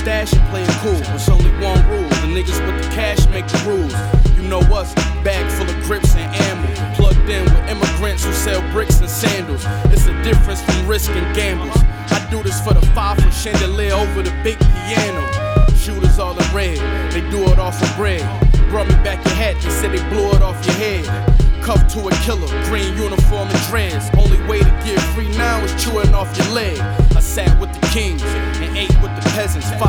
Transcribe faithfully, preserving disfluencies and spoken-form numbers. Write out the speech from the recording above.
stash and play it cool. It's only one rule, the niggas with the cash make the rules. You know us, bag full of grips and ammo, plugged in with immigrants who sell bricks and sandals. It's a difference from risk and gambles. I do this for the five foot chandelier over the big piano. Shooters all in red, they do it off of bread. Brought me back your hat, they said they blew it off your head. Cuffed to a killer, green uniform and dreads. Only way to get free now is chewing off your leg. I sat with the kings and ate with the peasants.